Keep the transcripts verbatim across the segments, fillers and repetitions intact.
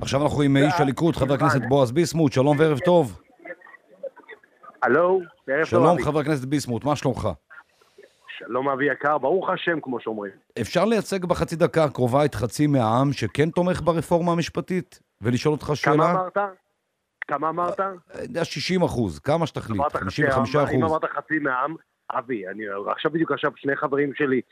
עכשיו אנחנו עם איש הליכוד, חבר הכנסת בועז ביסמוט, שלום וערב טוב. הלו, ערב טוב. שלום חבר הכנסת ביסמוט, מה שלומך? שלום אבי יקר, ברוך השם כמו שאומרים. אפשר לייצג בחצי דקה הקרובה את חצי מהעם שכן תומך ברפורמה המשפטית? ולשאול אותך שאלה? כמה אמרת? כמה אמרת? שישים אחוז, כמה שתחליט? חמישים וחמישה אחוז. אם אמרת חצי מהעם, אבי, אני עכשיו בדיוק עכשיו שני חברים שלי,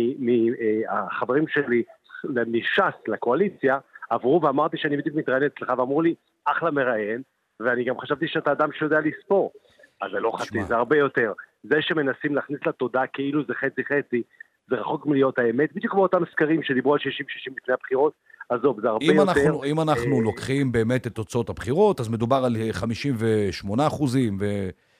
החברים שלי מש"ס לקואליציה, עברו ואמרתי שאני בדיוק מתראיין אצלך, ואמרו לי, אחלה מראיין, ואני גם חשבתי שאתה אדם שיודע לספור. אז זה לא חצי, זה הרבה יותר. זה שמנסים להכניס לתודעה כאילו זה חצי חצי, זה רחוק מלהיות האמת, בדיוק כמו אותם סקרים שדיברו על שישים שישים לפני הבחירות, עזוב, זה הרבה אם יותר. אנחנו, אם אנחנו לוקחים באמת את תוצאות הבחירות, אז מדובר על חמישים ושמונה אחוזים, ו...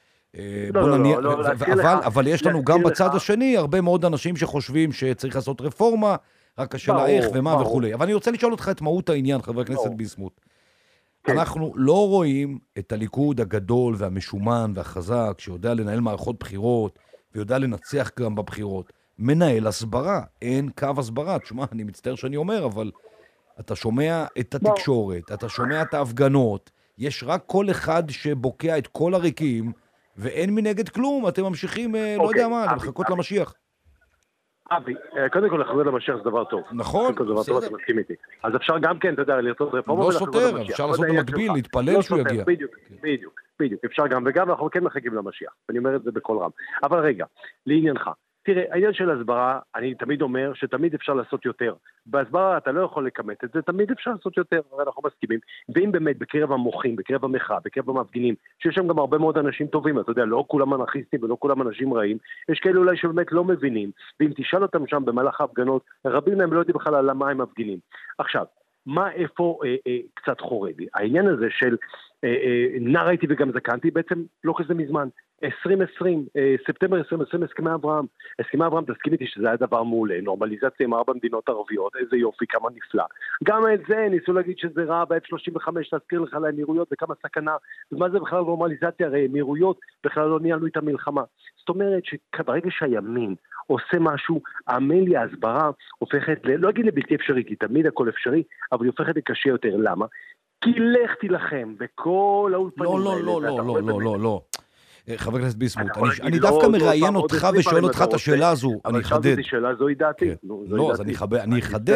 לא, לא, לא, לא, אבל, אבל יש לנו גם בצד השני הרבה מאוד אנשים שחושבים שצריך לעשות רפורמה, רק השאלה איך ומה וכולי. אבל אני רוצה לשאול אותך את מהות העניין, חבר הכנסת ביסמוט. אנחנו לא רואים את הליכוד הגדול והמשומן והחזק, שיודע לנהל מערכות בחירות, ויודע לנצח גם בבחירות. מנהל הסברה, אין קו הסברה. תשמע, אני מצטער שאני אומר, אבל אתה שומע את התקשורת, אתה שומע את ההפגנות, יש רק כל אחד שבוקע את כל הריקים, ואין מנגד כלום, אתם ממשיכים, לא יודע מה, לחכות למשיח. אבי, קודם כל לחזור למשיח זה דבר טוב. נכון, בסדר. אז אפשר גם כן, אתה יודע, לרצות רפורמה. לא סותר, אפשר לעשות במקביל, להתפלל שהוא יגיע. בדיוק, בדיוק, בדיוק. אפשר גם וגם, אנחנו כן מחכים למשיח. אני אומר את זה בכל רם. אבל רגע, לעניינך. תראה, העניין של הסברה, אני תמיד אומר שתמיד אפשר לעשות יותר. בהסברה אתה לא יכול לקמת את זה, תמיד אפשר לעשות יותר, הרי אנחנו מסכימים. ואם באמת בקרב המוחים, בקרב המחאה, בקרב המפגינים, שיש שם גם הרבה מאוד אנשים טובים, אתה יודע, לא כולם אנרכיסטים ולא כולם אנשים רעים, יש כאלה אולי שבאמת לא מבינים, ואם תשאל אותם שם במהלך ההפגנות, רבים מהם לא יודעים בכלל על מה הם מפגינים. עכשיו, מה איפה אה, אה, קצת חורג? העניין הזה של אה, אה, נער הייתי וגם זקנתי, בעצם לא כזה מזמן. עשרים עשרים, ספטמבר עשרים עשרים, הסכמי אברהם. הסכמי אברהם, תסכים איתי שזה היה דבר מעולה, נורמליזציה עם ארבע מדינות ערביות, איזה יופי, כמה נפלא. גם את זה ניסו להגיד שזה רע, ב-אלף שלושים וחמש להזכיר לך לאמירויות וכמה סכנה. ומה זה בכלל נורמליזציה? הרי אמירויות בכלל לא ניהלנו את המלחמה. זאת אומרת שברגע שהימין עושה משהו, האמן לי, ההסברה הופכת, לא אגיד לבלתי אפשרי, כי תמיד הכל אפשרי, אבל היא הופכת לקשה יותר. למה? כי לך תילחם בכל האולפנים האלה. לא, לא, לא, לא, לא, לא, לא. חבר הכנסת ביסמוט, אני דווקא מראיין אותך ושואל אותך את השאלה הזו, אני אחדד. אבל שאלתי את השאלה, זו היא דעתי. לא, אז אני אחדד.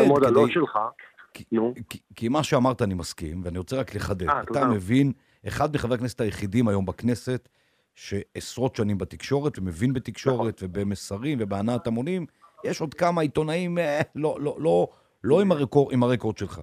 כי מה שאמרת אני מסכים, ואני רוצה רק לחדד. אתה מבין, אחד מחבר הכנסת היחידים היום בכנסת, שעשרות שנים בתקשורת, ומבין בתקשורת ובמסרים ובהנעת המונים, יש עוד כמה עיתונאים, לא עם הרקורד שלך.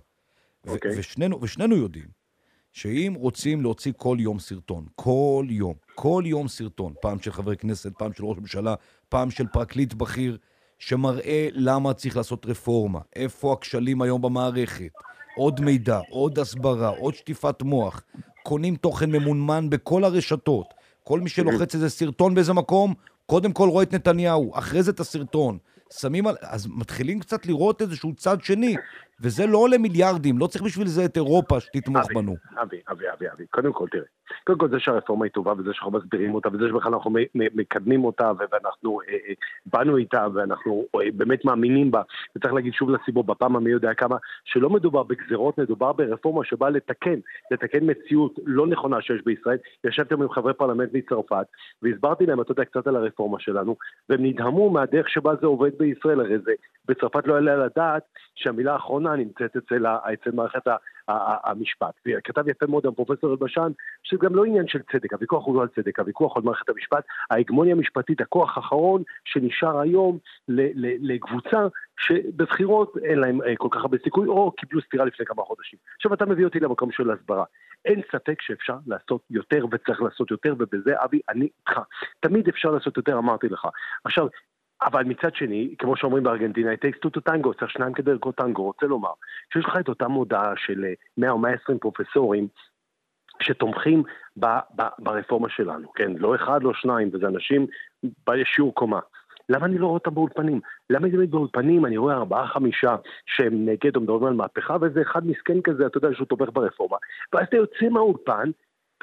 ושנינו יודעים. שאם רוצים להוציא כל יום סרטון, כל יום, כל יום סרטון, פעם של חברי כנסת, פעם של ראש ממשלה, פעם של פרקליט בכיר, שמראה למה צריך לעשות רפורמה, איפה הכשלים היום במערכת, עוד מידע, עוד הסברה, עוד שטיפת מוח, קונים תוכן ממונמן בכל הרשתות, כל מי שלוחץ איזה סרטון באיזה מקום, קודם כל רואה את נתניהו, אחרי זה את הסרטון, שמים על... אז מתחילים קצת לראות איזשהו צד שני, וזה לא עולה מיליארדים, לא צריך בשביל זה את אירופה שתתמוך בנו. אבי, אבי, אבי, אבי, קודם כל תראה, קודם כל זה שהרפורמה היא טובה, וזה שאנחנו מסבירים אותה, וזה שבכלל אנחנו מקדמים אותה, ואנחנו באנו איתה, ואנחנו באמת מאמינים בה, וצריך להגיד שוב לציבור, בפעם המי יודע כמה, שלא מדובר בגזרות, מדובר ברפורמה שבאה לתקן, לתקן מציאות לא נכונה שיש בישראל. ישבתם עם חברי פרלמנט מצרפת, והסברתי להם, אתה יודע, קצת על הרפורמה שלנו, והם נדהמו מהדרך שבה זה עובד בישראל, הרי זה, בצרפת לא היה לדעת שהמילה האחרונה נמצאת אצל, אצל מערכת המשפט. וכתב יפה מאוד הפרופסור אלבשן, שזה גם לא עניין של צדק, הוויכוח הוא לא על צדק, הוויכוח על מערכת המשפט, ההגמוניה המשפטית, הכוח האחרון שנשאר היום לקבוצה שבבחירות אין להם כל כך הרבה סיכוי, או קיבלו סתירה לפני כמה חודשים. עכשיו אתה מביא אותי למקום של הסברה. אין ספק שאפשר לעשות יותר וצריך לעשות יותר, ובזה אבי, אני איתך. תמיד אפשר לעשות יותר, אמרתי לך. עכשיו, אבל מצד שני, כמו שאומרים בארגנטינה, it takes two to tango, צריך שניים כדי לרקוד טנגו, רוצה לומר, שיש לך את אותה מודעה של מאה או מאה ועשרים פרופסורים, שתומכים ב, ב, ברפורמה שלנו, כן? לא אחד, לא שניים, וזה אנשים בשיעור קומה. למה אני לא רואה אותם באולפנים? למה אני באולפנים? אני רואה ארבעה, חמישה שהם נגד או מדברים על מהפכה, וזה אחד מסכן כזה, אתה יודע שהוא תומך ברפורמה. ואז אתה יוצא מהאולפן,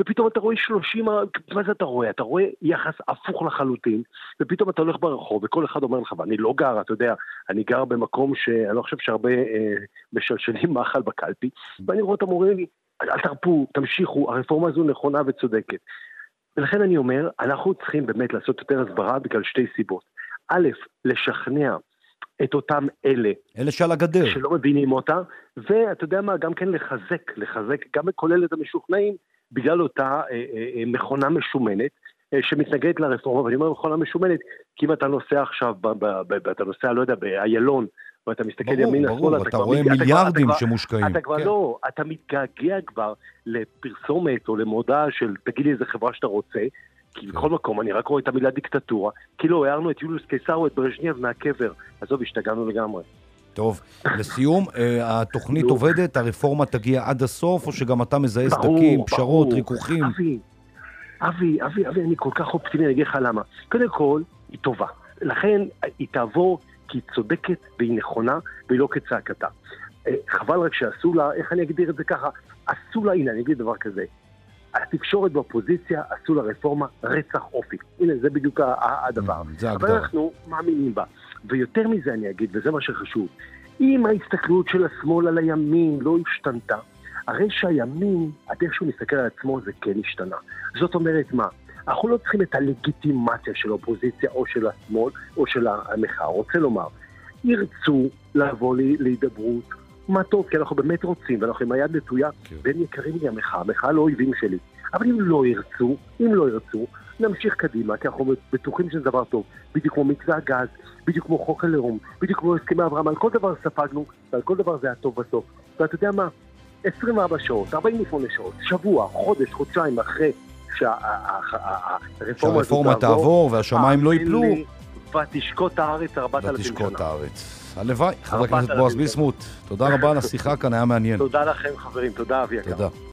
ופתאום אתה רואה שלושים, מה זה אתה רואה? אתה רואה יחס הפוך לחלוטין, ופתאום אתה הולך ברחוב, וכל אחד אומר לך, ואני לא גר, אתה יודע, אני גר במקום שאני לא חושב שהרבה אה, משלשלים מאכל בקלפי, ואני רואה אותם אומרים לי, אל תרפו, תמשיכו, הרפורמה הזו נכונה וצודקת. ולכן אני אומר, אנחנו צריכים באמת לעשות יותר הסברה בגלל שתי סיבות. א', לשכנע את אותם אלה. אלה שעל הגדר. שלא מבינים אותה, ואתה יודע מה, גם כן לחזק, לחזק, גם כולל את המשוכנעים, בגלל אותה אה, אה, מכונה משומנת, אה, שמתנגדת לרפורמה, ואני אומר מכונה משומנת, כי אם אתה נוסע עכשיו, אתה נוסע, לא יודע, באיילון, ואתה מסתכל ימין ברור, ברור, אתה רואה מיליארדים שמושקעים. אתה כבר לא, אתה מתגעגע כבר לפרסומת או למודעה של תגיד לי איזה חברה שאתה רוצה, כי בכל מקום אני רק רואה את המילה דיקטטורה, כי לא, הערנו את יוליוס קיסר או את ברז'נייב מהקבר, עזוב, השתגענו לגמרי. טוב, לסיום, התוכנית עובדת, הרפורמה תגיע עד הסוף, או שגם אתה מזהה סדקים, פשרות, ריכוחים? אבי, אבי, אבי, אבי, אני כל כך אופטימי, אני אגיד לך למה. קודם כל, היא טובה. לכן היא תעבור כי היא צודקת והיא נכונה והיא לא כצעקתה. חבל רק שעשו לה, איך אני אגדיר את זה ככה? עשו לה, הנה, אני אגיד דבר כזה. התקשורת באופוזיציה עשו לה רפורמה רצח אופי. הנה, זה בדיוק הדבר. אבל אנחנו מאמינים בה. ויותר מזה אני אגיד, וזה מה שחשוב, אם ההסתכלות של השמאל על הימין לא השתנתה, הרי שהימין, עד איך שהוא מסתכל על עצמו, זה כן השתנה. זאת אומרת מה? אנחנו לא צריכים את הלגיטימציה של האופוזיציה או של השמאל או של המחאה. רוצה לומר, ירצו לבוא לי להידברות, מה טוב, כי אנחנו באמת רוצים, ואנחנו עם היד נטויה, והם יקרים לי המחאה, המחאה לא אויבים שלי. אבל אם לא ירצו, אם לא ירצו, נמשיך קדימה, כי אנחנו בטוחים שזה דבר טוב. בדיוק כמו מתווה הגז, בדיוק כמו חוק הלאום, בדיוק כמו הסכמי אברהם, על כל דבר ספגנו, ועל כל דבר זה היה טוב בסוף. ואתה יודע מה? עשרים וארבע שעות, ארבעים ושמונה שעות, שבוע, חודש, חודשיים אחרי שהרפורמה תעבור והשמיים לא ייפלו. ותשקוט הארץ ארבעת אלפים שנה. ותשקוט הארץ. הלוואי, חבר הכנסת בועז ביסמוט, תודה רבה על השיחה כאן, היה מעניין. תודה לכם חברים, תודה אבי יקר. תודה.